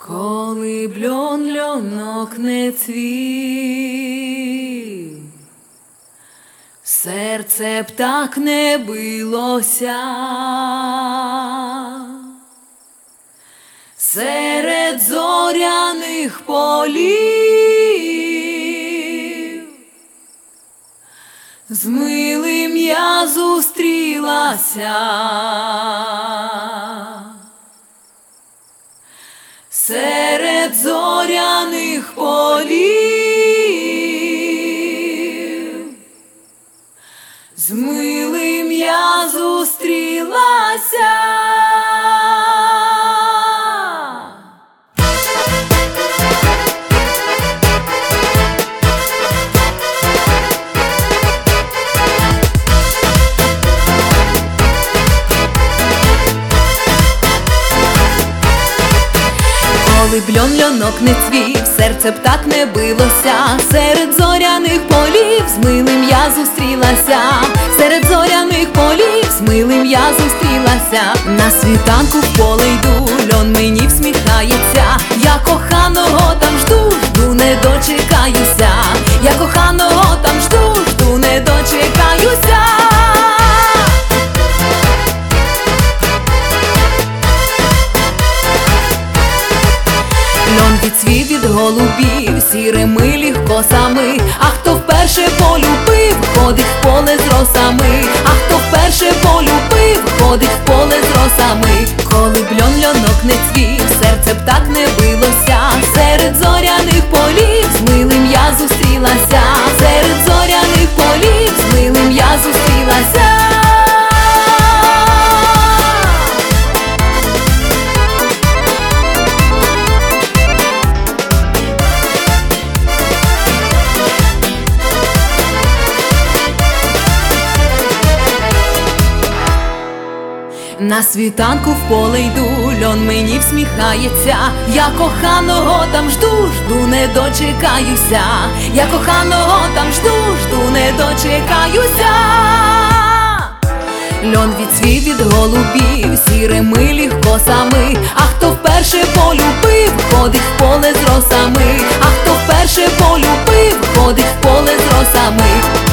Коли б льонок не цвів, серце б так не билося, серед зоряних полів з милим я зустрілася. Серед зоряних полів з милим я зустрілася. Коли б льонок не цвів, серце б так не билося, серед зоряних полів з милим я зустрілася, серед зоряних полів з милим я зустрілася. На світанку в поле йду, льон мені всміхається, я коханого там жду, жду не дочекаюся, я коханого там жду, жду не дочекаюся. Льон відцвів від голубів сірими легкосами, а хто вперше полюбив, ходить в поле з росами, а хто вперше полюбив, ходить в поле з росами. Коли б льонок не цвів, серце б так не билося, серед зоряних полів з милим я зустрілася, серед зоряних полів з милим я зустрілася. На світанку в поле йду, льон мені всміхається, я коханого там жду, жду не дочекаюся, я коханого там жду, жду не дочекаюся. Льон відцвів від голубів сірими легкосами, а хто вперше полюбив, ходить в поле з росами, а хто вперше полюбив, ходить в поле з росами.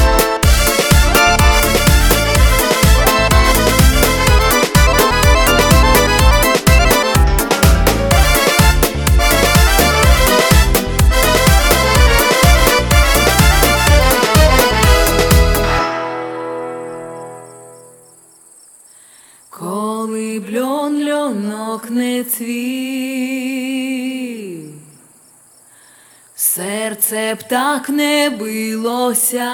Коли б льонок не цвів, серце б так не билося,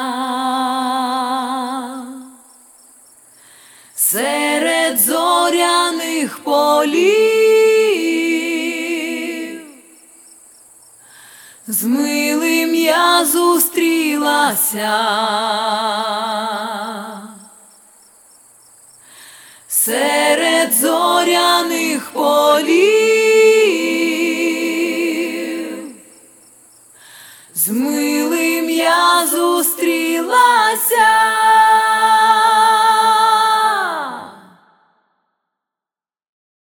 серед зоряних полів з милим я зустрілася. Серед зоряних полів